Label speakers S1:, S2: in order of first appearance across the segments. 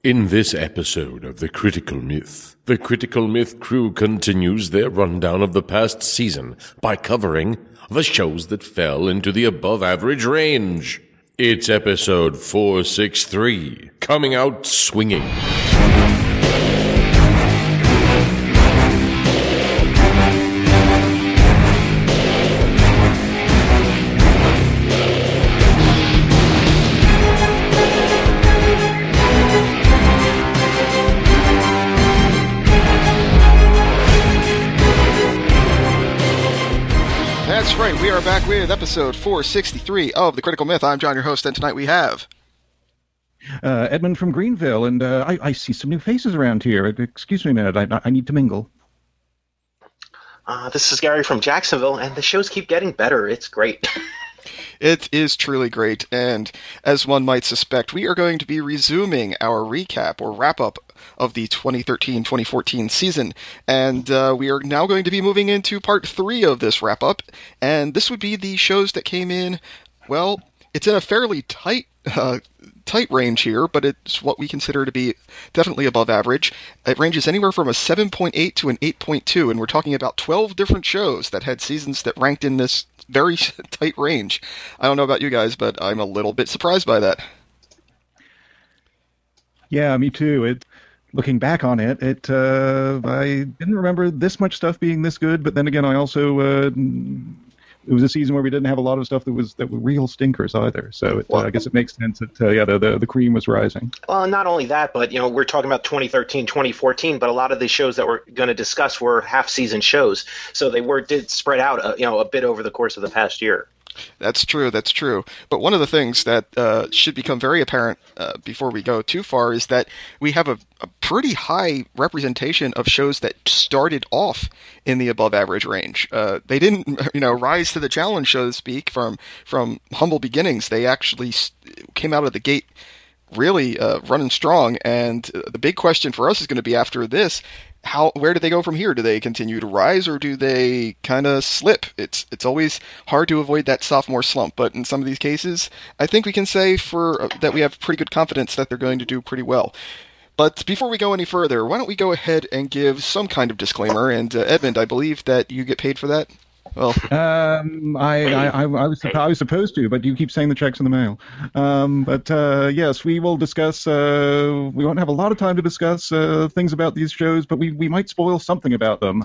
S1: In this episode of The Critical Myth crew continues their rundown of the past season by covering the shows that fell into the above-average range. It's episode 463, Coming Out Swinging.
S2: That's right, we are back with episode 463 of The Critical Myth. I'm John, your host, and tonight we have...
S3: Edmund from Greenville, and I see some new faces around here. Excuse me a minute, I need to mingle.
S4: This is Gary from Jacksonville, and the shows keep getting better. It's great.
S2: It is truly great, and as one might suspect, we are going to be resuming our recap or wrap-up of the 2013-2014 season, and we are now going to be moving into part 3 of this wrap-up, and this would be the shows that came in, well, it's in a fairly tight range here, but it's what we consider to be definitely above average. It ranges anywhere from a 7.8 to an 8.2, and we're talking about 12 different shows that had seasons that ranked in this very tight range. I don't know about you guys, but I'm a little bit surprised by that.
S3: Yeah, me too. Looking back on it, I didn't remember this much stuff being this good, but then again, I also... it was a season where we didn't have a lot of stuff that were real stinkers either. So I guess it makes sense that the cream was rising.
S4: Well, not only that, but we're talking about 2013, 2014, but a lot of the shows that we're going to discuss were half-season shows, so they did spread out a bit over the course of the past year.
S2: That's true. But one of the things that should become very apparent before we go too far is that we have a pretty high representation of shows that started off in the above-average range. They didn't, rise to the challenge, so to speak, from humble beginnings. They actually came out of the gate really running strong. And the big question for us is going to be after this, where do they go from here? Do they continue to rise, or do they kind of slip? It's always hard to avoid that sophomore slump, but in some of these cases, I think we can say that we have pretty good confidence that they're going to do pretty well. But before we go any further, why don't we go ahead and give some kind of disclaimer? And Edmund, I believe that you get paid for that. Well,
S3: I was supposed to, but you keep saying the check's in the mail. Yes, we will discuss. We won't have a lot of time to discuss things about these shows, but we might spoil something about them.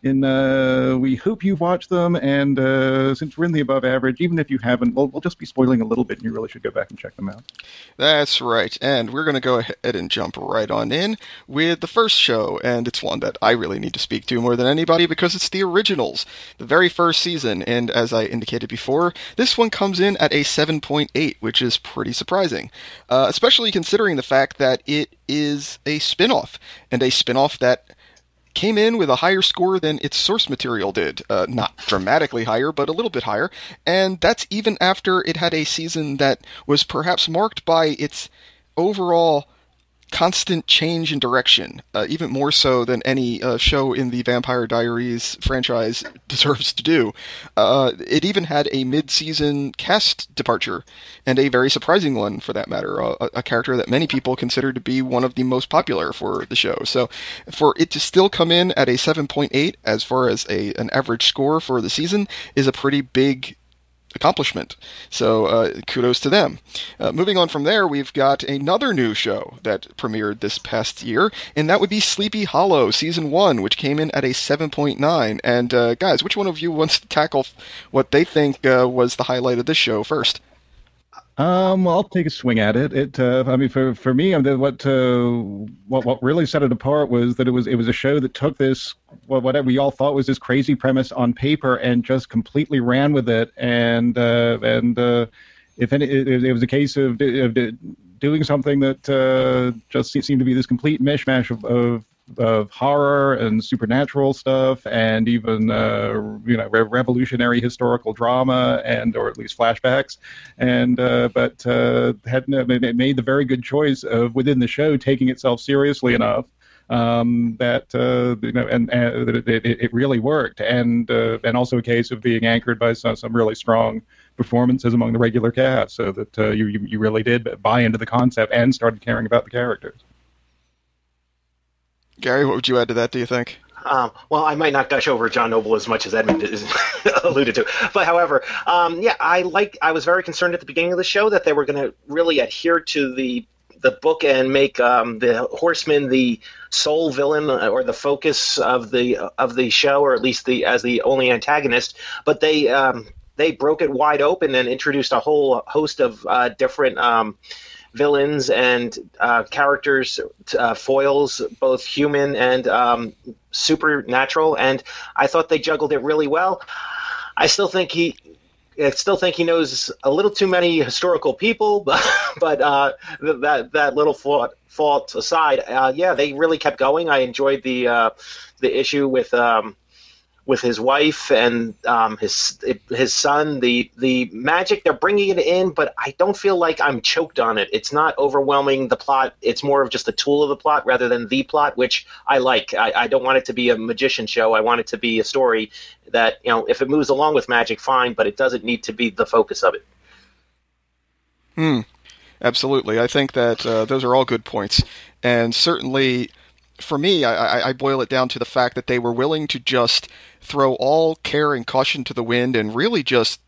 S3: We hope you've watched them, and since we're in the above average, even if you haven't, we'll just be spoiling a little bit, and you really should go back and check them out.
S2: That's right, and we're going to go ahead and jump right on in with the first show, and it's one that I really need to speak to more than anybody because it's the originals, the very first season, and as I indicated before, this one comes in at a 7.8, which is pretty surprising, especially considering the fact that it is a spin-off, and a spin-off that came in with a higher score than its source material did. Not dramatically higher, but a little bit higher, and that's even after it had a season that was perhaps marked by its overall constant change in direction, even more so than any show in the Vampire Diaries franchise deserves to do. It even had a mid-season cast departure, and a very surprising one for that matter, a character that many people consider to be one of the most popular for the show. So for it to still come in at a 7.8 as far as an average score for the season is a pretty big accomplishment. So kudos to them. Moving on from there, we've got another new show that premiered this past year, and that would be Sleepy Hollow Season 1, which came in at a 7.9. And guys, which one of you wants to tackle what they think was the highlight of this show first?
S3: Well, I'll take a swing at it. For me, what really set it apart was that it was a show that took this, whatever we all thought was this crazy premise on paper and just completely ran with it. It was a case of doing something that just seemed to be this complete mishmash of horror and supernatural stuff, and even revolutionary historical drama, or at least flashbacks, but had made the very good choice of, within the show, taking itself seriously enough it really worked, and also a case of being anchored by some really strong performances among the regular cast, so that you really did buy into the concept and started caring about the characters.
S2: Gary, what would you add to that, do you think?
S4: Well, I might not gush over John Noble as much as Edmund is alluded to, but however, yeah, I was very concerned at the beginning of the show that they were going to really adhere to the book and make the Horseman the sole villain or the focus of the show, or at least as the only antagonist. But they broke it wide open and introduced a whole host of different villains and characters, foils, both human and supernatural, and I thought they juggled it really well. I still think he knows a little too many historical people, but that little fault aside, yeah, they really kept going. I enjoyed the issue with his wife and his son. The magic, they're bringing it in, but I don't feel like I'm choked on it. It's not overwhelming the plot. It's more of just a tool of the plot rather than the plot, which I like. I don't want it to be a magician show. I want it to be a story that, if it moves along with magic, fine, but it doesn't need to be the focus of it.
S2: Absolutely. I think that those are all good points. And certainly, for me, I boil it down to the fact that they were willing to just throw all care and caution to the wind and really just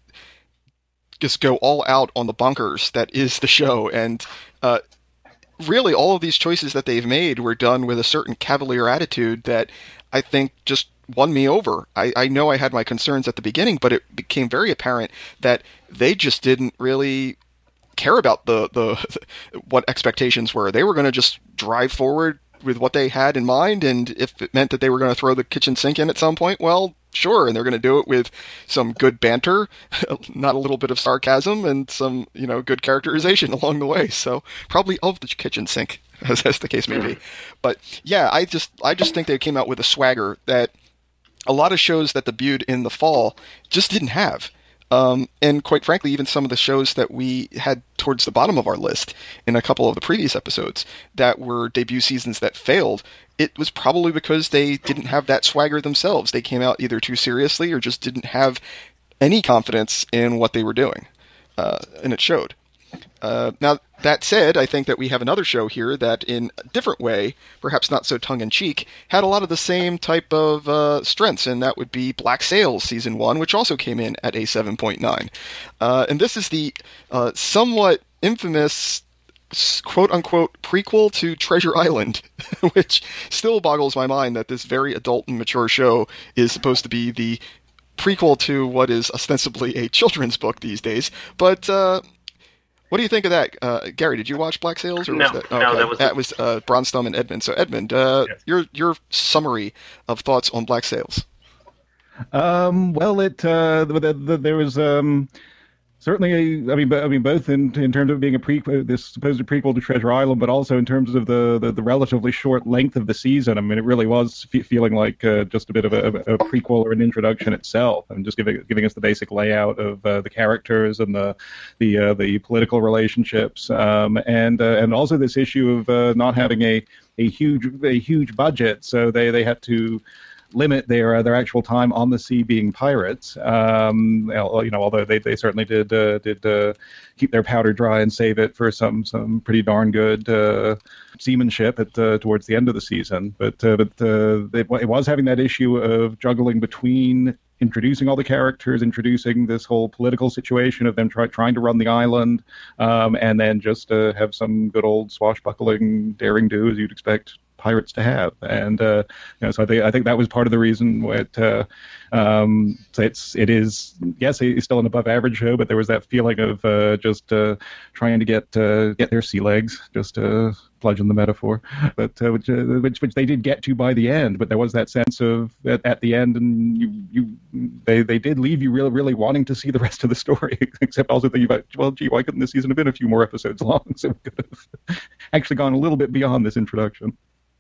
S2: go all out on the bunkers that is the show. And really, all of these choices that they've made were done with a certain cavalier attitude that I think just won me over. I know I had my concerns at the beginning, but it became very apparent that they just didn't really care about the what expectations were. They were going to just drive forward with what they had in mind, and if it meant that they were going to throw the kitchen sink in at some point, well, sure, and they're going to do it with some good banter, not a little bit of sarcasm, and some, good characterization along the way. So probably of the kitchen sink, as the case may be. But yeah, I just think they came out with a swagger that a lot of shows that debuted in the fall just didn't have. And quite frankly, even some of the shows that we had towards the bottom of our list in a couple of the previous episodes that were debut seasons that failed, it was probably because they didn't have that swagger themselves. They came out either too seriously or just didn't have any confidence in what they were doing. And it showed. Now, that said, I think that we have another show here that, in a different way, perhaps not so tongue-in-cheek, had a lot of the same type of strengths, and that would be Black Sails Season 1, which also came in at a 7.9. And this is the somewhat infamous quote-unquote prequel to Treasure Island, which still boggles my mind that this very adult and mature show is supposed to be the prequel to what is ostensibly a children's book these days. But what do you think of that, Gary? Did you watch Black Sails? Or
S4: No,
S2: was that,
S4: no,
S2: that was Bronstom and Edmund. So Edmund,
S3: Yes.
S2: your summary of thoughts on Black Sails.
S3: Well, there was certainly both in terms of being a prequel, this supposed prequel to Treasure Island, but also in terms of the relatively short length of the season. I mean, it really was feeling like just a bit of a prequel or an introduction itself, and just giving us the basic layout of the characters and the political relationships, and also this issue of not having a huge budget, so they had to limit their actual time on the sea being pirates. Although they certainly did keep their powder dry and save it for some pretty darn good seamanship towards the end of the season. But it was having that issue of juggling between introducing all the characters, introducing this whole political situation of them trying to run the island, and then just have some good old swashbuckling daring do as you'd expect pirates to have. And so I think that was part of the reason so it is, yes, it's still an above average show, but there was that feeling of just trying to get their sea legs, just to bludgeon the metaphor, but which they did get to by the end. But there was that sense of at the end, and they did leave you really wanting to see the rest of the story, except also thinking about, well, gee, why couldn't this season have been a few more episodes long, so we could have actually gone a little bit beyond this introduction.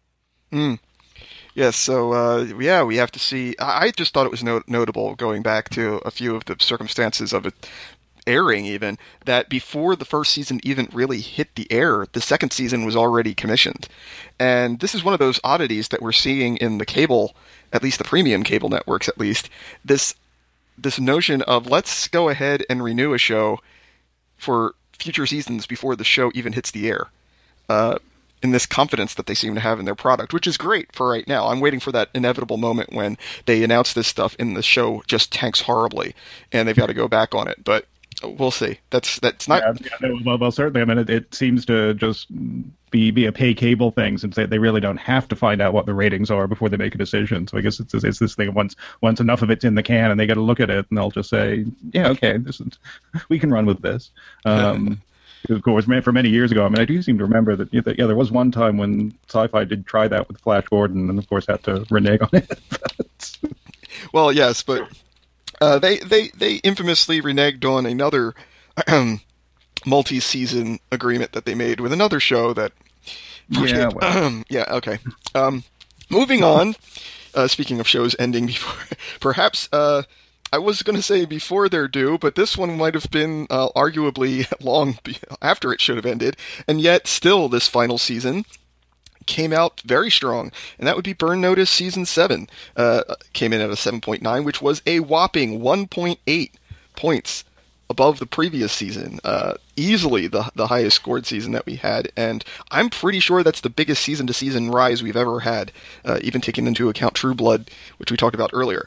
S2: Yes, so we have to see. I just thought it was notable, going back to a few of the circumstances of it airing, even, that before the first season even really hit the air, the second season was already commissioned. And this is one of those oddities that we're seeing in the cable, at least the premium cable networks at least, this notion of let's go ahead and renew a show for future seasons before the show even hits the air. in this confidence that they seem to have in their product, which is great for right now. I'm waiting for that inevitable moment when they announce this stuff and the show just tanks horribly and they've got to go back on it. But we'll see. That's not.
S3: Well, certainly. I mean, it seems to just be a pay cable thing, since they really don't have to find out what the ratings are before they make a decision. So I guess it's this thing of once enough of it's in the can and they got to look at it and they'll just say, yeah, okay, we can run with this. Of course, for many years ago, I mean, I do seem to remember that there was one time when Sci-Fi did try that with Flash Gordon, and of course had to renege on it.
S2: Well, yes, but they infamously reneged on another multi-season agreement that they made with another show that.
S3: Yeah. Well.
S2: Yeah. Okay. Moving on. Speaking of shows ending before, perhaps. I was going to say before they're due, but this one might have been arguably long after it should have ended, and yet still this final season came out very strong, and that would be Burn Notice Season 7. Came in at a 7.9, which was a whopping 1.8 points above the previous season. Easily the highest scored season that we had, and I'm pretty sure that's the biggest season-to-season rise we've ever had, even taking into account True Blood, which we talked about earlier.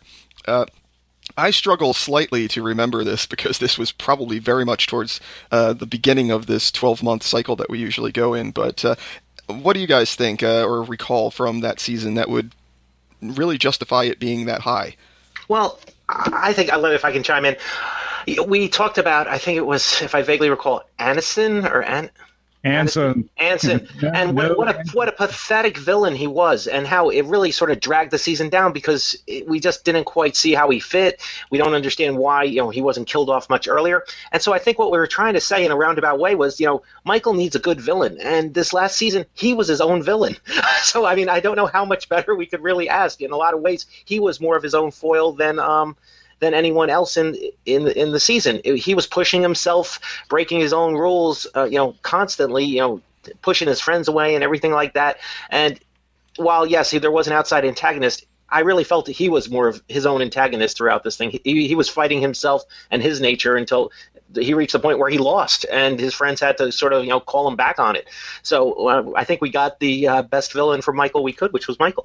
S2: I struggle slightly to remember this because this was probably very much towards the beginning of this 12-month cycle that we usually go in. But what do you guys think or recall from that season that would really justify it being that high?
S4: Well, I think, if I can chime in, we talked about, I think it was, if I vaguely recall, Anson.
S3: Anson.
S4: And what a pathetic villain he was, and how it really sort of dragged the season down because we just didn't quite see how he fit. We don't understand why he wasn't killed off much earlier. And so I think what we were trying to say in a roundabout way was, Michael needs a good villain, and this last season he was his own villain. So I mean, I don't know how much better we could really ask. In a lot of ways, he was more of his own foil than anyone else in the season. He was pushing himself, breaking his own rules, constantly, pushing his friends away and everything like that. And while, yes, there was an outside antagonist, I really felt that he was more of his own antagonist throughout this thing. He was fighting himself and his nature until he reached the point where he lost, and his friends had to sort of, call him back on it. So I think we got the best villain for Michael we could, which was Michael.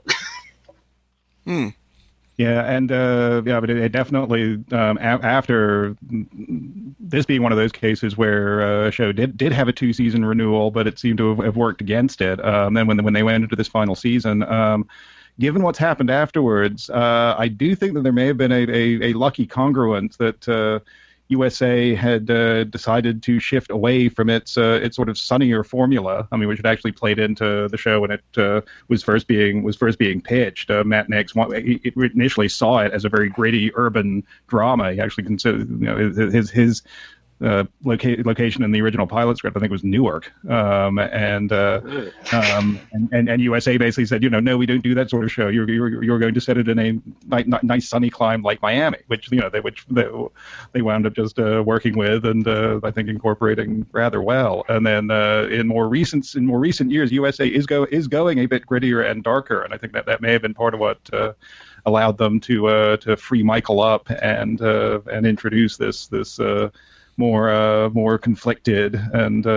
S3: Yeah, and but it definitely after this being one of those cases where a show did have a 2-season renewal, but it seemed to have worked against it. Then when they went into this final season, given what's happened afterwards, I do think that there may have been a lucky congruence that USA had decided to shift away from its sort of sunnier formula. I mean, which had actually played into the show when it was first being pitched. Matt Nix initially saw it as a very gritty urban drama. He actually considered his location in the original pilot script, I think, was Newark, and USA basically said, no, we don't do that sort of show. You're going to set it in a nice sunny clime like Miami, which they wound up just working with and I think incorporating rather well. And then in more recent years, USA is going a bit grittier and darker, and I think that may have been part of what allowed them to free Michael up and introduce this more conflicted and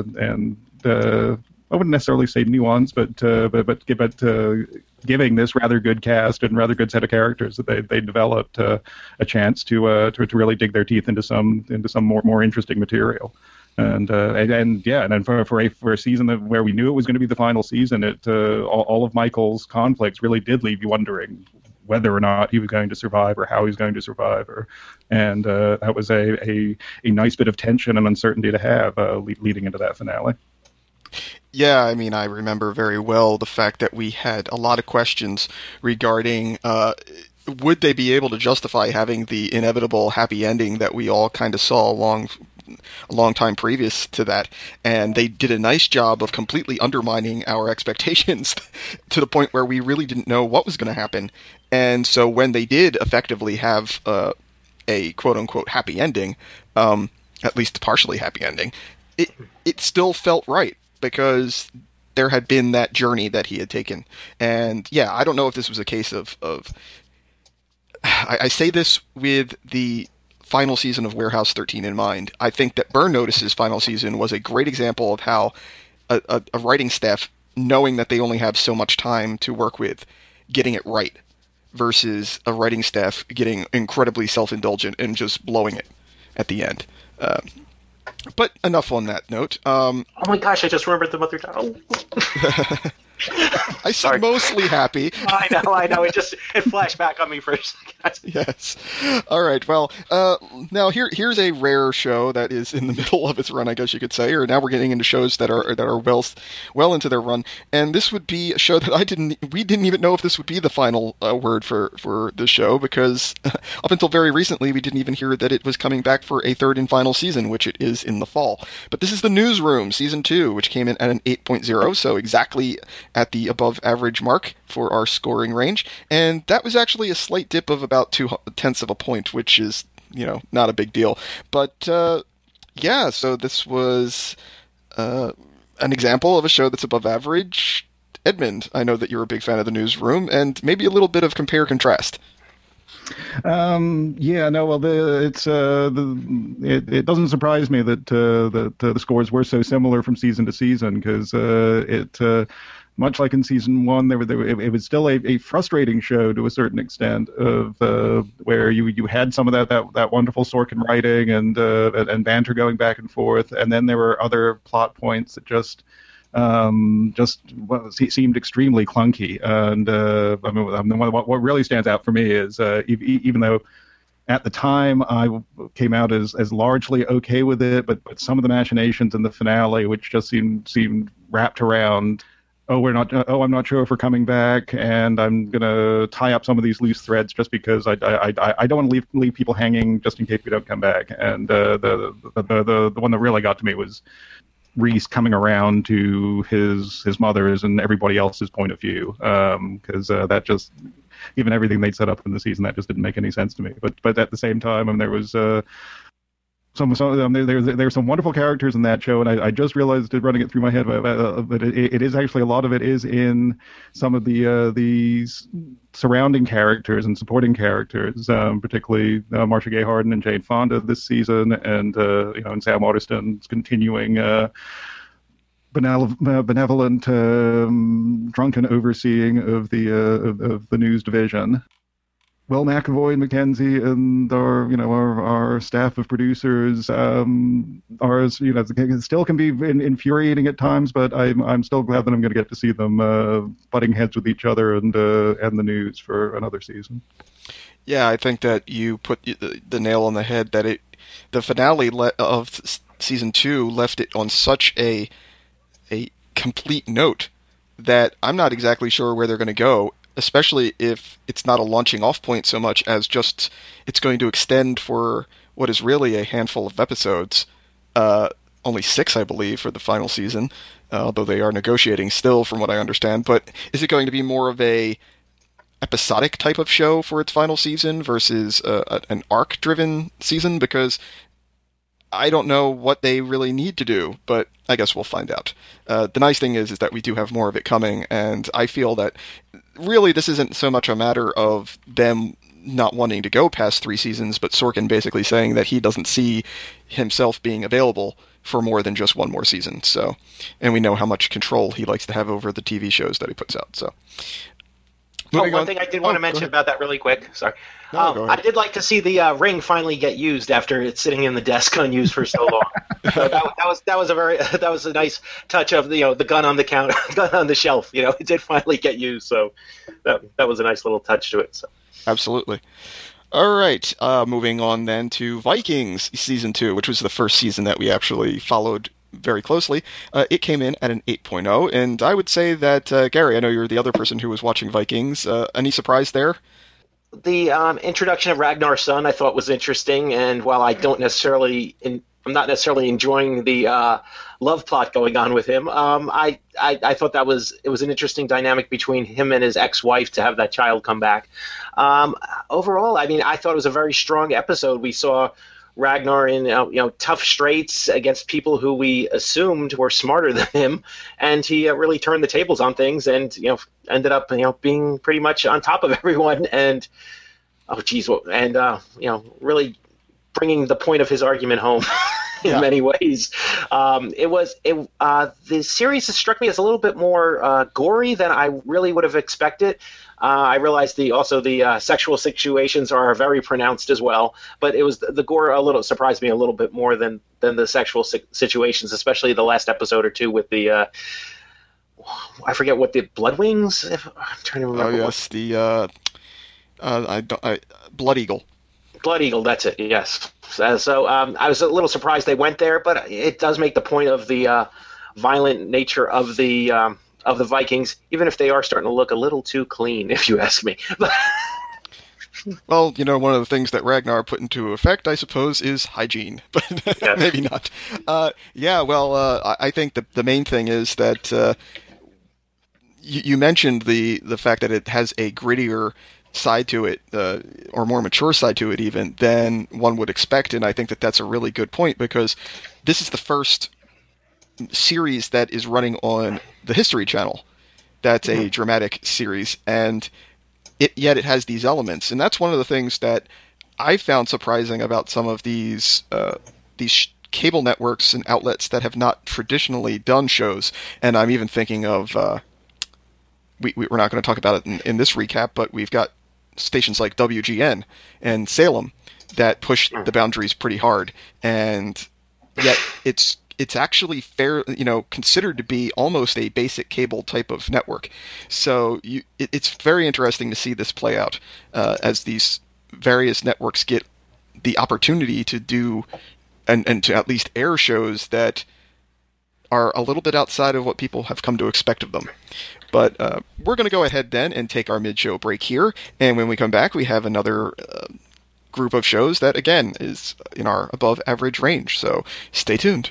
S3: I wouldn't necessarily say nuanced, but giving this rather good cast and rather good set of characters that they developed a chance to really dig their teeth into some more interesting material. And then for a season where we knew it was going to be the final season, all of Michael's conflicts really did leave you wondering whether or not he was going to survive or how he was going to survive. And that was a nice bit of tension and uncertainty to have leading into that finale.
S2: Yeah, I mean, I remember very well the fact that we had a lot of questions regarding would they be able to justify having the inevitable happy ending that we all kind of saw a long time previous to that, and they did a nice job of completely undermining our expectations to the point where we really didn't know what was going to happen. And so when they did effectively have a quote-unquote happy ending, at least a partially happy ending, it still felt right because there had been that journey that he had taken. And yeah, I don't know if this was a case of I say this with the final season of Warehouse 13 in mind. I think that Burn Notice's final season was a great example of how a writing staff knowing that they only have so much time to work with, getting it right, versus a writing staff getting incredibly self-indulgent and just blowing it at the end. But enough on that note.
S4: Oh my gosh, I just remembered the mother daughter.
S2: I said mostly happy.
S4: I know. It flashed back on me for a second.
S2: Yes. All right. Well, now here's a rare show that is in the middle of its run, I guess you could say. Or now we're getting into shows that are well into their run, and this would be a show that we didn't even know if this would be the final word for the show, because up until very recently we didn't even hear that it was coming back for a third and final season, which it is in the fall. But this is The Newsroom Season 2, which came in at an 8.0, so exactly at the above average mark for our scoring range, and that was actually a slight dip of about 0.2 of a point, which is, not a big deal. But yeah, so this was an example of a show that's above average. Edmund, I know that you're a big fan of The Newsroom, and maybe a little bit of compare-contrast.
S3: Yeah, no, well, it doesn't surprise me that the scores were so similar from season to season, because much like in season one, it was still a frustrating show to a certain extent, of where you had some of that wonderful Sorkin writing and banter going back and forth, and then there were other plot points that just seemed extremely clunky. And what really stands out for me is even though at the time I came out as largely okay with it, but some of the machinations in the finale, which just seemed wrapped around, I'm not sure if we're coming back, and I'm gonna tie up some of these loose threads just because I don't want to leave people hanging just in case we don't come back. And the one that really got to me was Reese coming around to his mother's and everybody else's point of view, because that just, even everything they'd set up in the season, that just didn't make any sense to me. But at the same time, there was there's some wonderful characters in that show, and I just realized, running it through my head, but it is actually, a lot of it is in some of these surrounding characters and supporting characters, particularly Marcia Gay Harden and Jane Fonda this season, and and Sam Waterston's continuing benevolent drunken overseeing of the news division. Will McAvoy and Mackenzie and our staff of producers still can be infuriating at times, but I'm still glad that I'm going to get to see them butting heads with each other and the news for another season.
S2: Yeah, I think that you put the nail on the head, that the finale of season 2 left it on such a complete note that I'm not exactly sure where they're going to go, especially if it's not a launching off point so much as just it's going to extend for what is really a handful of episodes, only 6, I believe, for the final season, although they are negotiating still, from what I understand. But is it going to be more of a episodic type of show for its final season versus an arc-driven season? Because I don't know what they really need to do, but I guess we'll find out. The nice thing is that we do have more of it coming, and I feel that really this isn't so much a matter of them not wanting to go past 3 seasons, but Sorkin basically saying that he doesn't see himself being available for more than just one more season. So, and we know how much control he likes to have over the TV shows that he puts out. So,
S4: one thing I did want to mention about that really quick. Sorry. I did like to see the ring finally get used after it's sitting in the desk unused for so long. So that was a nice touch of the gun on the counter, gun on the shelf. It did finally get used. So that was a nice little touch to it. So.
S2: Absolutely. All right. Moving on then to Vikings season 2, which was the first season that we actually followed very closely. It came in at an 8.0, and I would say that, Gary, I know you're the other person who was watching Vikings. Any surprise there?
S4: The introduction of Ragnar's son I thought was interesting, and while I'm not necessarily enjoying the love plot going on with him, I thought it was an interesting dynamic between him and his ex-wife to have that child come back. Overall, I thought it was a very strong episode. We saw Ragnar in tough straits against people who we assumed were smarter than him, and he really turned the tables on things, and ended up being pretty much on top of everyone, and really bringing the point of his argument home. in many ways. The series has struck me as a little bit more gory than I really would have expected. I realized the sexual situations are very pronounced as well, but it was the gore surprised me a little bit more than the sexual situations, especially the last episode or two with the I forget what the Blood Wings. I'm trying to remember.
S2: Oh yes, the Blood Eagle.
S4: Blood Eagle, that's it. Yes. So I was a little surprised they went there, but it does make the point of the violent nature of the Vikings, even if they are starting to look a little too clean, if you ask me.
S2: Well, one of the things that Ragnar put into effect, I suppose, is hygiene, but
S4: Yes.
S2: maybe not. I think the main thing is that you mentioned the fact that it has a grittier side to it, or more mature side to it even, than one would expect, and I think that that's a really good point, because this is the first series that is running on the History Channel. That's a dramatic series, and yet it has these elements, and that's one of the things that I found surprising about some of these cable networks and outlets that have not traditionally done shows. And I'm even thinking of we're not going to talk about it in this recap, but we've got stations like WGN and Salem that push the boundaries pretty hard, and yet it's actually considered to be almost a basic cable type of network. So it's very interesting to see this play out as these various networks get the opportunity to do and to at least air shows that are a little bit outside of what people have come to expect of them. But we're going to go ahead then and take our mid-show break here, and when we come back, we have another group of shows that, again, is in our above-average range. So stay tuned.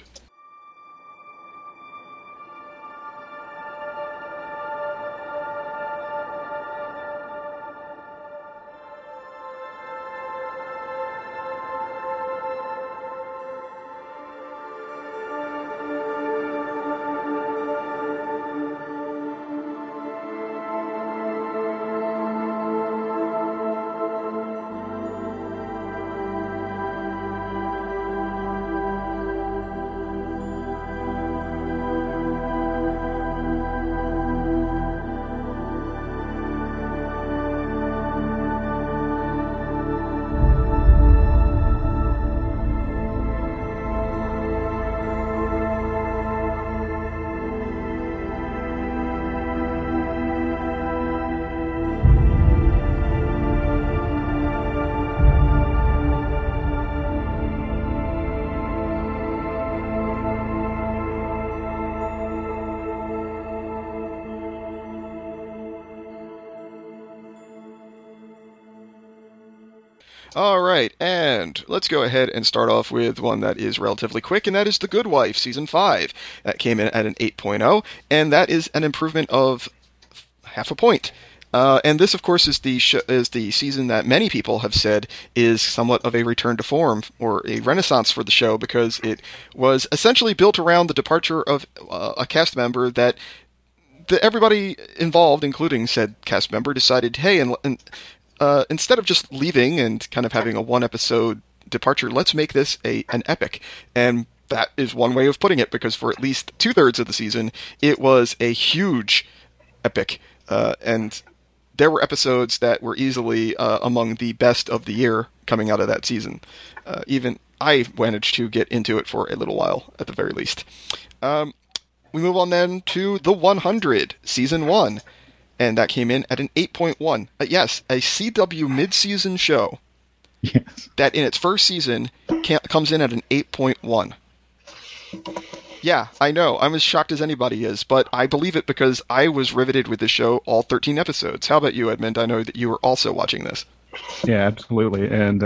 S2: All right, and let's go ahead and start off with one that is relatively quick, and that is The Good Wife, Season 5. That came in at an 8.0, and that is an improvement of half a point. And this, of course, is the season that many people have said is somewhat of a return to form, or a renaissance for the show, because it was essentially built around the departure of a cast member that everybody involved, including said cast member, decided, hey, instead of just leaving and kind of having a one-episode departure, let's make this an epic. And that is one way of putting it, because for at least two-thirds of the season, it was a huge epic. And there were episodes that were easily among the best of the year coming out of that season. Even I managed to get into it for a little while, at the very least. We move on then to The 100, Season 1. And that came in at an 8.1. Yes, a CW mid-season show.
S3: Yes.
S2: That in its first season comes in at an 8.1. Yeah, I know. I'm as shocked as anybody is, but I believe it because I was riveted with the show all 13 episodes. How about you, Edmund? I know that you were also watching this.
S3: Yeah, absolutely, and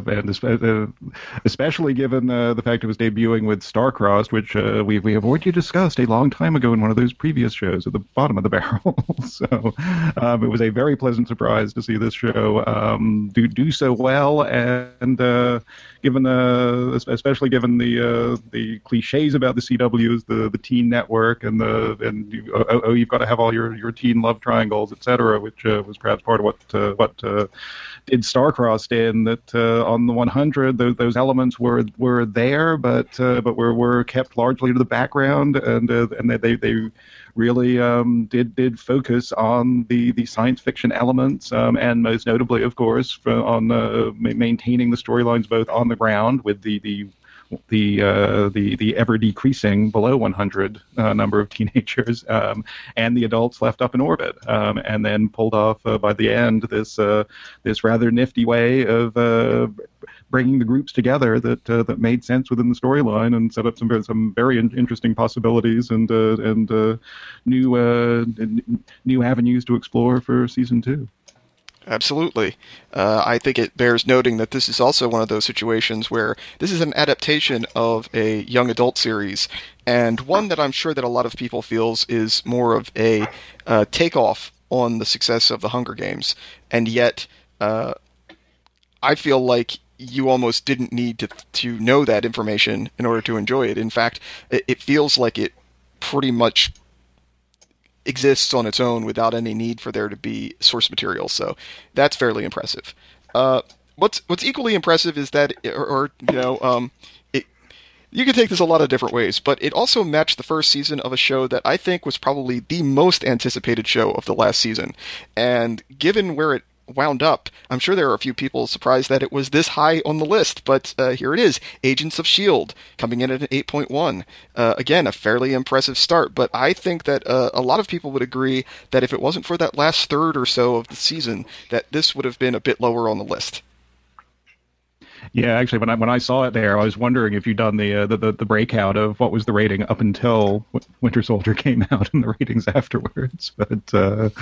S3: especially given the fact it was debuting with Starcrossed, which we have already discussed a long time ago in one of those previous shows at the bottom of the barrel. So it was a very pleasant surprise to see this show do so well, and especially given the cliches about the CWs, the teen network, and you've got to have all your teen love triangles, etc., which was perhaps part of what star-crossed in that on the 100 those elements were there, but were kept largely to the background, and they really did focus on the science fiction elements, and most notably, of course, on maintaining the storylines both on the ground with the ever decreasing below 100 number of teenagers, and the adults left up in orbit, and then pulled off by the end this rather nifty way of bringing the groups together that made sense within the storyline and set up some very interesting possibilities and new avenues to explore for season 2.
S2: Absolutely. I think it bears noting that this is also one of those situations where this is an adaptation of a young adult series, and one that I'm sure that a lot of people feels is more of a takeoff on the success of the Hunger Games, and yet I feel like you almost didn't need to know that information in order to enjoy it. In fact, it feels like it pretty much exists on its own without any need for there to be source material. So that's fairly impressive. What's equally impressive is that, you can take this a lot of different ways, but it also matched the first season of a show that I think was probably the most anticipated show of the last season. And given where it wound up, I'm sure there are a few people surprised that it was this high on the list, but here it is. Agents of S.H.I.E.L.D. coming in at an 8.1. Again, a fairly impressive start, but I think that a lot of people would agree that if it wasn't for that last third or so of the season, that this would have been a bit lower on the list.
S3: Yeah, actually, when I saw it there, I was wondering if you'd done the breakout of what was the rating up until Winter Soldier came out and the ratings afterwards. But because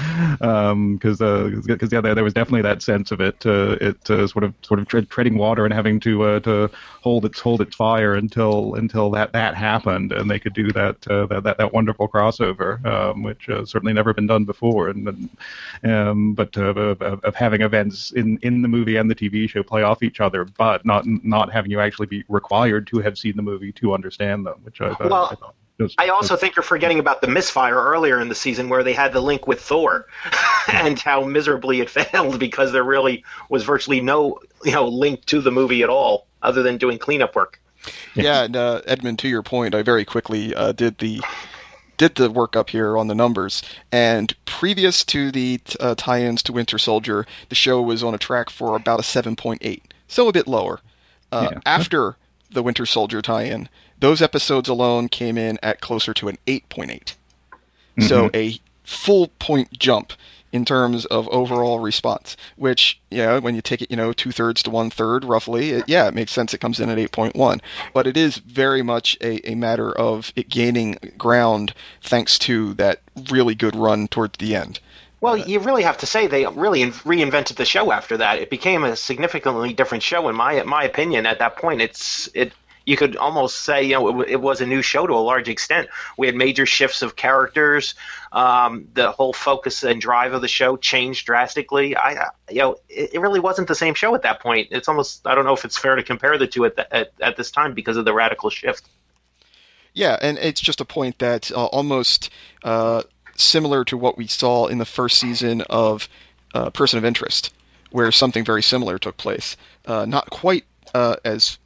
S3: there was definitely that sense of it sort of treading water and having to hold its fire until that happened, and they could do that wonderful crossover, which certainly never been done before, but of having events in the movie and the TV show play off each other, but not having you actually be required to have seen the movie to understand them, which I thought
S4: I also think you're forgetting about the misfire earlier in the season where they had the link with Thor and how miserably it failed because there really was virtually no link to the movie at all other than doing cleanup work.
S2: Yeah, and Edmund, to your point, I very quickly did the work up here on the numbers, and previous to the tie-ins to Winter Soldier, the show was on a track for about a 7.8. Still a bit lower. After the Winter Soldier tie-in, those episodes alone came in at closer to an 8.8. Mm-hmm. So a full point jump in terms of overall response, which, when you take it, 2/3 to 1/3 roughly, it makes sense. It comes in at 8.1. But it is very much a matter of it gaining ground thanks to that really good run towards the end.
S4: Well, you really have to say they really reinvented the show after that. It became a significantly different show, in my opinion. At that point, you could almost say it was a new show to a large extent. We had major shifts of characters. The whole focus and drive of the show changed drastically. It really wasn't the same show at that point. It's almost, I don't know if it's fair to compare the two at this time because of the radical shift.
S2: Yeah, and it's just a point that almost similar to what we saw in the first season of Person of Interest, where something very similar took place. Not quite at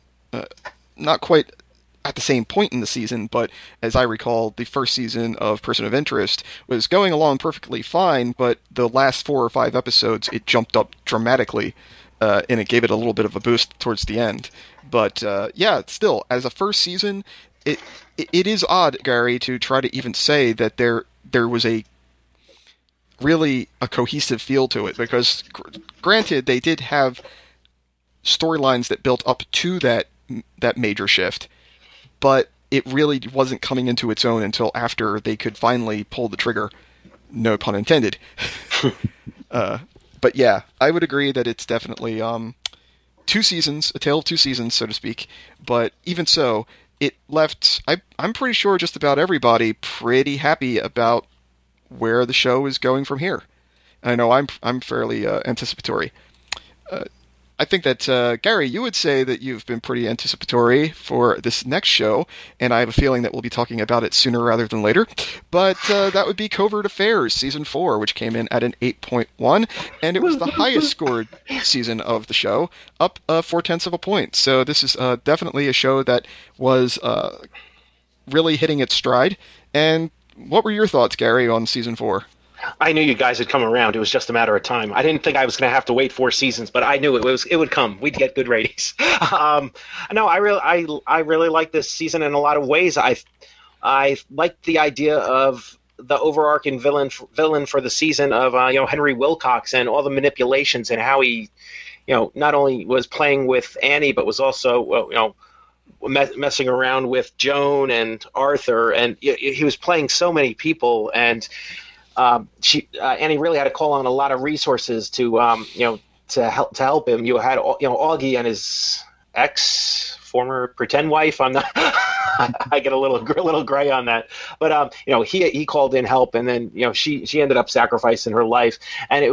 S2: the same point in the season, but as I recall, the first season of Person of Interest was going along perfectly fine, but the last 4 or 5 episodes, it jumped up dramatically, and it gave it a little bit of a boost towards the end. But still, as a first season, it is odd, Gary, to try to even say that there was a cohesive feel to it, because granted, they did have storylines that built up to that major shift, but it really wasn't coming into its own until after they could finally pull the trigger. No pun intended. But yeah, I would agree that it's definitely 2 seasons, a tale of 2 seasons, so to speak. But even so, it left, I'm pretty sure, just about everybody pretty happy about where the show is going from here. I know I'm fairly anticipatory. I think that, Gary, you would say that you've been pretty anticipatory for this next show, and I have a feeling that we'll be talking about it sooner rather than later. But that would be Covert Affairs, Season 4, which came in at an 8.1, and it was the highest scored season of the show, up 0.4 of a point. So this is definitely a show that was really hitting its stride. And what were your thoughts, Gary, on Season 4?
S4: I knew you guys would come around. It was just a matter of time. I didn't think I was going to have to wait 4 seasons, but I knew it would come. We'd get good ratings. No, I really like this season in a lot of ways. I liked the idea of the overarching villain for the season of Henry Wilcox and all the manipulations and how he not only was playing with Annie but was also messing around with Joan and Arthur, and he was playing so many people, and Annie really had to call on a lot of resources to help him. You had Augie and his former pretend wife. I'm not. I get a little gray on that, but he called in help, and then she ended up sacrificing her life, and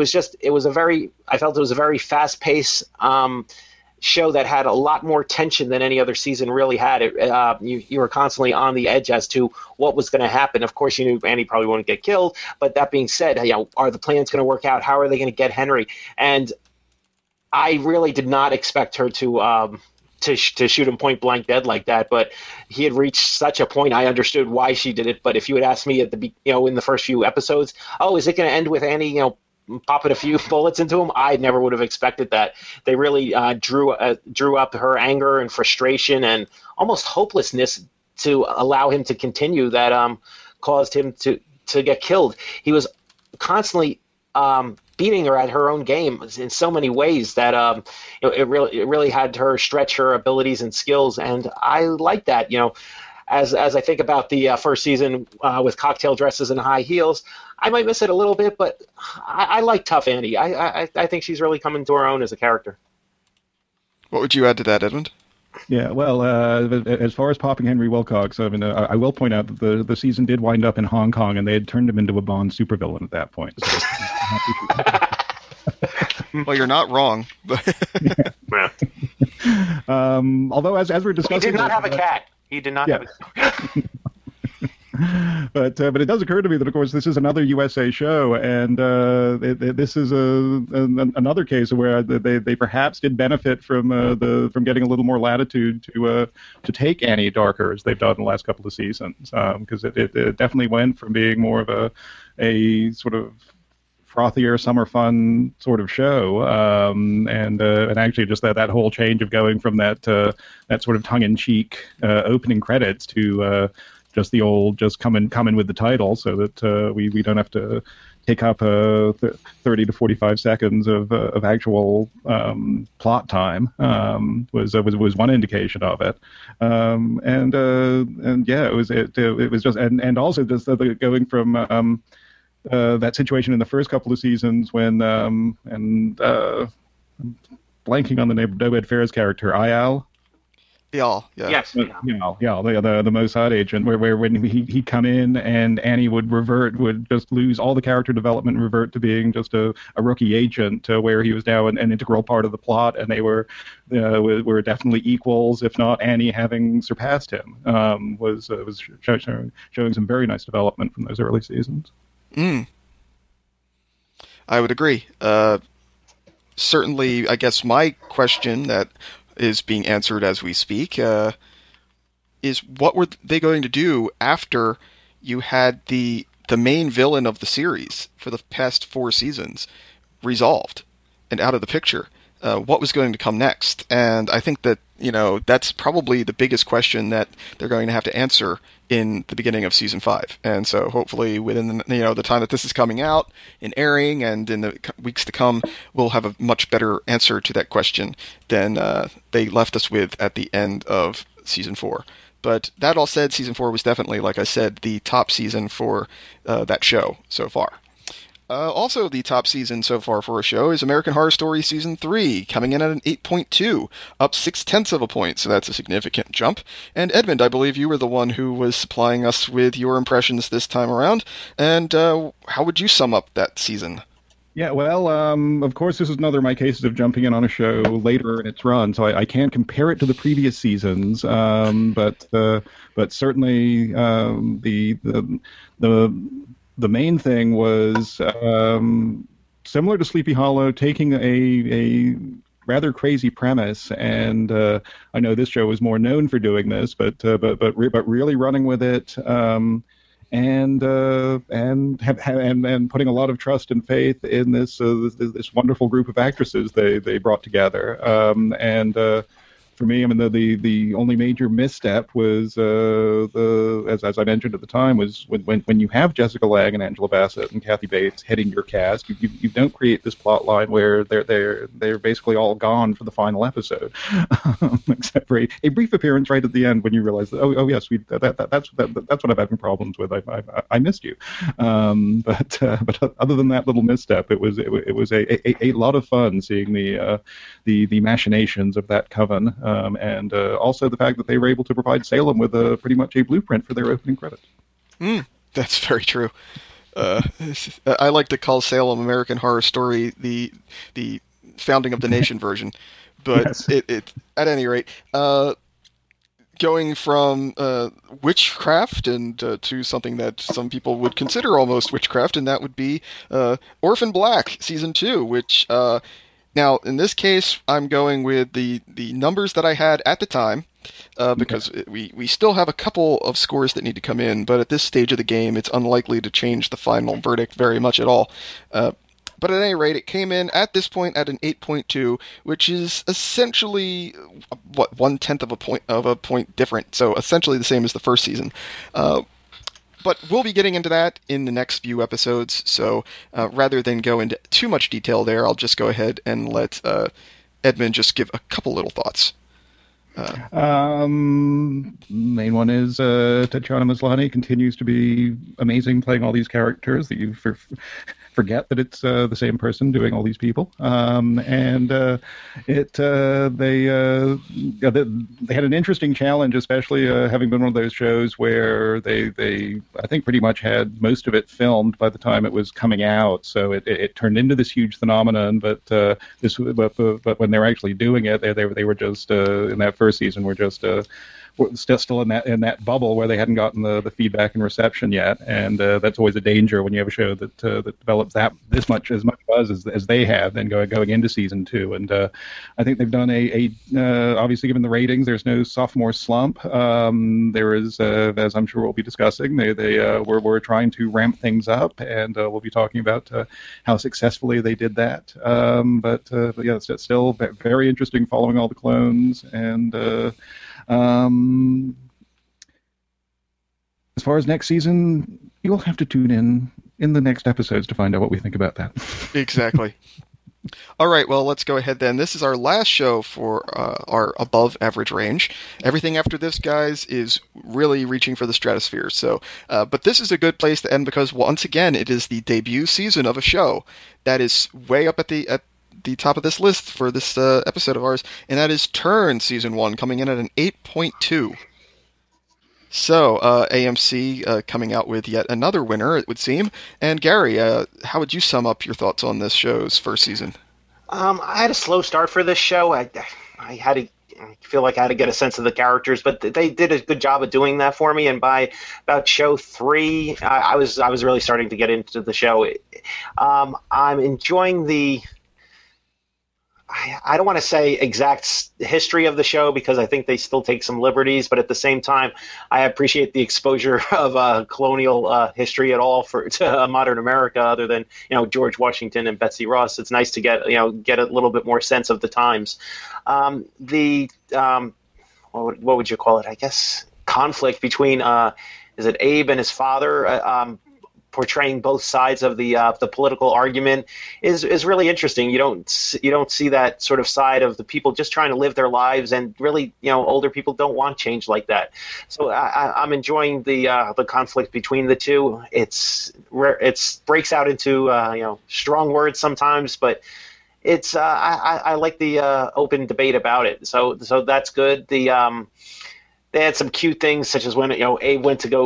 S4: I felt it was a very fast paced show that had a lot more tension than any other season really had. You were constantly on the edge as to what was going to happen. Of course, you knew Annie probably wouldn't get killed, but that being said, are the plans going to work out? How are they going to get Henry? And I really did not expect her to shoot him point blank dead like that, but he had reached such a point. I understood why she did it, but if you had asked me at in the first few episodes, is it going to end with Annie, popping a few bullets into him? I never would have expected that. They really drew up her anger and frustration and almost hopelessness to allow him to continue that caused him to get killed. He was constantly beating her at her own game in so many ways that it really had her stretch her abilities and skills, and I like that. As I think about the first season with cocktail dresses and high heels, I might miss it a little bit, but I like Tough Annie. I think she's really coming to her own as a character.
S2: What would you add to that, Edmund?
S3: Yeah, well, as far as popping Henry Wilcox, I mean, I will point out that the season did wind up in Hong Kong, and they had turned him into a Bond supervillain at that point. So
S2: Well, you're not wrong.
S4: Yeah.
S3: Although, as we're discussing,
S4: he did not have a cat. He did not have a cat.
S3: But it does occur to me that, of course, this is another USA show, and this is another case where they perhaps did benefit from getting a little more latitude to take Annie darker, as they've done in the last couple of seasons, because it definitely went from being more of a sort of frothier summer fun sort of show, and actually just that whole change of going from that sort of tongue-in-cheek opening credits to just the old come in with the title, so that we don't have to take up 30 to 45 seconds of actual plot time was one indication of it, and yeah, it was just and also just going from that situation in the first couple of seasons when blanking on the name of Dobed Fair's character, Ayal.
S2: Yeah.
S4: Yes.
S3: The Mossad agent, where when he'd come in and Annie would just lose all the character development and revert to being just a rookie agent, where he was now an integral part of the plot, and they were definitely equals, if not Annie having surpassed him. Was showing some very nice development from those early seasons.
S2: I would agree. Certainly, I guess my question that is being answered as we speak is, what were they going to do after you had the main villain of the series for the past 4 seasons resolved and out of the picture? What was going to come next? And I think that that's probably the biggest question that they're going to have to answer in the beginning of season 5. And so hopefully within the time that this is coming out and airing and in the weeks to come, we'll have a much better answer to that question than they left us with at the end of season 4. But that all said, season 4 was definitely, like I said, the top season for that show so far. Also, the top season so far for a show is American Horror Story Season 3, coming in at an 8.2, up 0.6 of a point, so that's a significant jump. And Edmund, I believe you were the one who was supplying us with your impressions this time around, and how would you sum up that season?
S3: Yeah, well, of course, this is another of my cases of jumping in on a show later in its run, so I can't compare it to the previous seasons. But certainly the the main thing was similar to Sleepy Hollow, taking a rather crazy premise, and I know this show was more known for doing this, but really running with it. And putting a lot of trust and faith in this wonderful group of actresses they brought together. For me, I mean, the only major misstep was as I mentioned at the time, was when you have Jessica Lange and Angela Bassett and Kathy Bates heading your cast, you don't create this plot line where they're basically all gone for the final episode, except for a brief appearance right at the end when you realize that yes, that's what I'm having problems with. I missed you, but other than that little misstep, it was a lot of fun seeing the machinations of that coven. And also the fact that they were able to provide Salem with pretty much a blueprint for their opening credits.
S2: That's very true. I like to call Salem American Horror Story the founding of the nation version, but yes. it at any rate, going from witchcraft and to something that some people would consider almost witchcraft, and that would be Orphan Black Season 2, which... Now, in this case, I'm going with the numbers that I had at the time, because we still have a couple of scores that need to come in, but at this stage of the game, it's unlikely to change the final verdict very much at all. But at any rate, it came in at this point at an 8.2, which is essentially, 1/10 of a point different, so essentially the same as the first season. But we'll be getting into that in the next few episodes, so rather than go into too much detail there, I'll just go ahead and let Edmund just give a couple little thoughts.
S3: Main one is Tatiana Maslany continues to be amazing playing all these characters that you forget that it's the same person doing all these people. They had an interesting challenge, especially having been one of those shows where they I think pretty much had most of it filmed by the time it was coming out, so it turned into this huge phenomenon. But when they were actually doing it, they were just in that first season were just still in that bubble where they hadn't gotten the feedback and reception yet, and that's always a danger when you have a show that develops as much buzz as they have, then going into season 2. And I think they've done a obviously, given the ratings, there's no sophomore slump. There is, as I'm sure we'll be discussing, we're trying to ramp things up, and we'll be talking about how successfully they did that. But yeah, it's still very interesting following all the clones. And as far as next season, you'll have to tune in the next episodes to find out what we think about that.
S2: Exactly. All right, well, let's go ahead then. This is our last show for our above average range. Everything after this, guys, is really reaching for the stratosphere. So, but this is a good place to end because, once again, it is the debut season of a show that is way up at the top of this list for this episode of ours, and that is Turn Season 1, coming in at an 8.2. So, AMC coming out with yet another winner, it would seem. And Gary, how would you sum up your thoughts on this show's first season?
S4: I had a slow start for this show. I feel like I had to get a sense of the characters, but they did a good job of doing that for me. And by about show 3, I was really starting to get into the show. I'm enjoying the... I don't want to say exact history of the show because I think they still take some liberties, but at the same time, I appreciate the exposure of colonial history at all to modern America, other than George Washington and Betsy Ross. It's nice to get a little bit more sense of the times. What would you call it? I guess conflict between is it Abe and his father? Portraying both sides of the political argument is really interesting. You don't see that sort of side of the people just trying to live their lives, and really, older people don't want change like that. So I'm enjoying the conflict between the two. It breaks out into strong words sometimes, but it's I like the open debate about it. So that's good. They had some cute things, such as when Abe went to go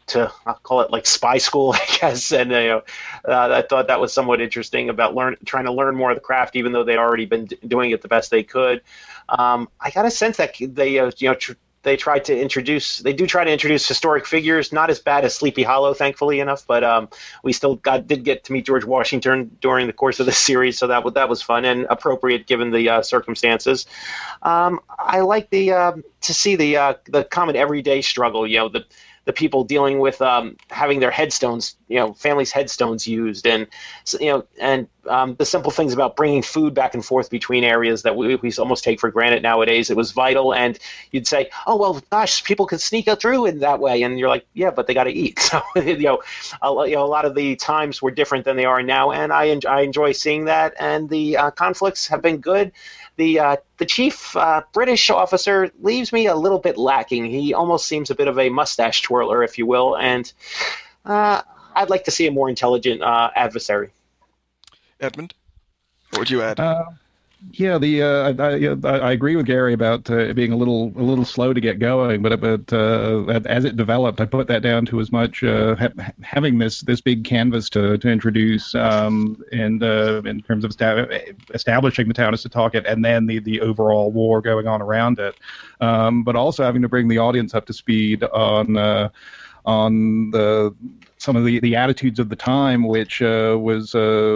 S4: to, I'll call it like spy school, I guess. And I thought that was somewhat interesting about trying to learn more of the craft, even though they'd already been doing it the best they could. I got a sense that they they do try to introduce historic figures, not as bad as Sleepy Hollow, thankfully enough, but we still did get to meet George Washington during the course of the series, so that was fun and appropriate given the circumstances. I like to see the common everyday struggle, the people dealing with having their headstones, families' headstones used, and the simple things about bringing food back and forth between areas that we almost take for granted nowadays. It was vital, and you'd say, "Oh well, gosh, people could sneak through in that way," and you're like, "Yeah, but they got to eat." So a lot of the times were different than they are now, and I enjoy seeing that, and the conflicts have been good. The chief British officer leaves me a little bit lacking. He almost seems a bit of a mustache twirler, if you will, and I'd like to see a more intelligent adversary.
S2: Edmund, what would you add?
S3: Yeah, I agree with Gary about it being a little slow to get going, but as it developed, I put that down to as much having this big canvas to introduce, and in terms of establishing the town as Setauket, and then the overall war going on around it, but also having to bring the audience up to speed on some of the attitudes of the time, which was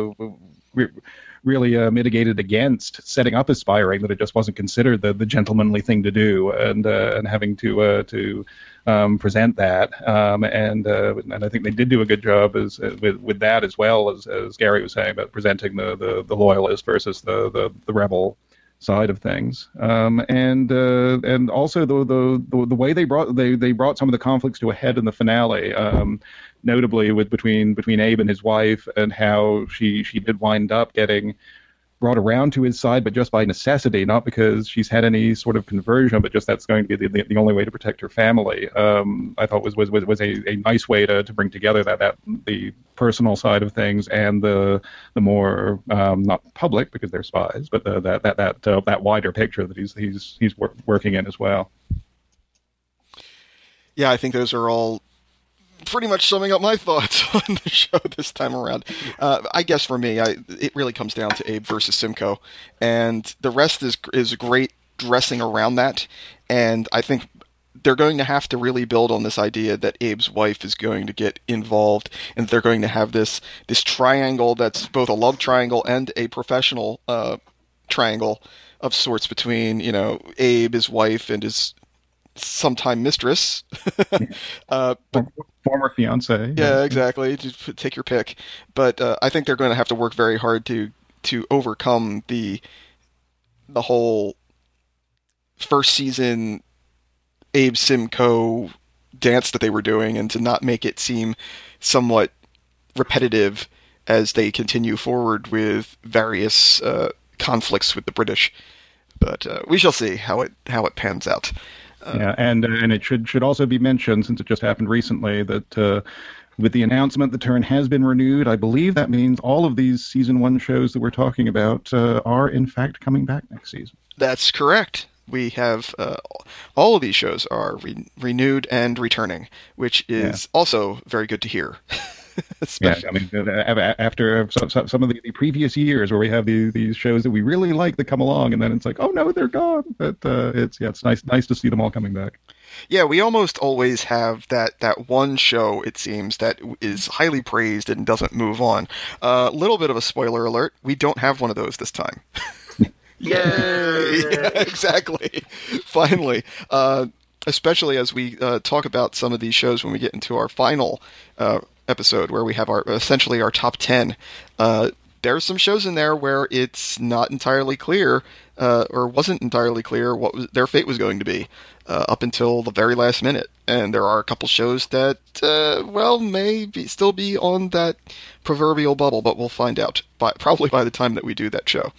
S3: really mitigated against setting up aspiring, that it just wasn't considered the gentlemanly thing to do, and having to present that, and I think they did do a good job with that, as well as Gary was saying about presenting the loyalist versus the rebel side of things, and also the way they brought some of the conflicts to a head in the finale, notably between Abe and his wife, and how she did wind up getting brought around to his side, but just by necessity, not because she's had any sort of conversion, but just that's going to be the only way to protect her family. I thought was a nice way to bring together that the personal side of things and the more not public, because they're spies, but that wider picture that he's working in as well.
S2: Yeah, I think those are all pretty much summing up my thoughts on the show this time around. I guess for me, it really comes down to Abe versus Simcoe, and the rest is great dressing around that. And I think they're going to have to really build on this idea that Abe's wife is going to get involved, and they're going to have this triangle that's both a love triangle and a professional triangle of sorts between Abe, his wife, and his sometime mistress,
S3: former fiance.
S2: Yeah, exactly. Just take your pick. But I think they're going to have to work very hard to overcome the whole first season Abe Simcoe dance that they were doing, and to not make it seem somewhat repetitive as they continue forward with various conflicts with the British. But we shall see how it pans out.
S3: Yeah, and it should also be mentioned, since it just happened recently, that with the announcement the turn has been renewed, I believe that means all of these season 1 shows that we're talking about are in fact coming back next season.
S2: That's correct. We have all of these shows are renewed and returning, which is also very good to hear.
S3: Yeah, I mean, after some of the previous years where we have these shows that we really like that come along, and then it's like, oh no, they're gone. But it's nice to see them all coming back.
S2: Yeah, we almost always have that one show, it seems, that is highly praised and doesn't move on. A little bit of a spoiler alert: we don't have one of those this time.
S4: Yay!
S2: Yeah, exactly. Finally. Especially as we talk about some of these shows when we get into our final episode, where we have essentially our top 10. There's some shows in there where it's not entirely clear, or wasn't entirely clear what their fate was going to be up until the very last minute. And there are a couple shows that, may still be on that proverbial bubble, but we'll find out probably by the time that we do that show.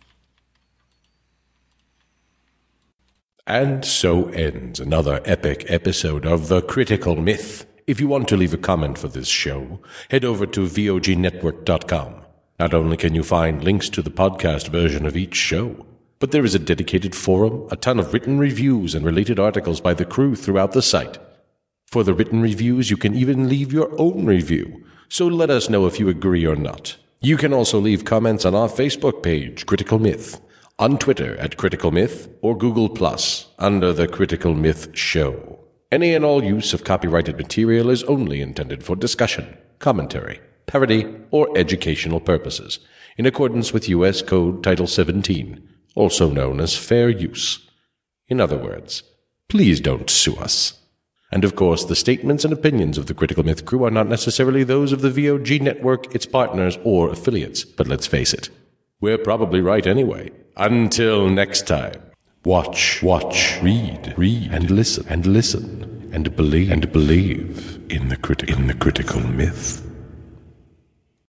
S1: And so ends another epic episode of The Critical Myth. If you want to leave a comment for this show, head over to vognetwork.com. Not only can you find links to the podcast version of each show, but there is a dedicated forum, a ton of written reviews, and related articles by the crew throughout the site. For the written reviews, you can even leave your own review, so let us know if you agree or not. You can also leave comments on our Facebook page, Critical Myth, on Twitter at Critical Myth, or Google Plus under the Critical Myth Show. Any and all use of copyrighted material is only intended for discussion, commentary, parody, or educational purposes, in accordance with U.S. Code Title 17, also known as fair use. In other words, please don't sue us. And of course, the statements and opinions of the Critical Myth crew are not necessarily those of the VOG network, its partners, or affiliates. But let's face it, we're probably right anyway. Until next time, watch, read, and listen, and believe in the critical myth.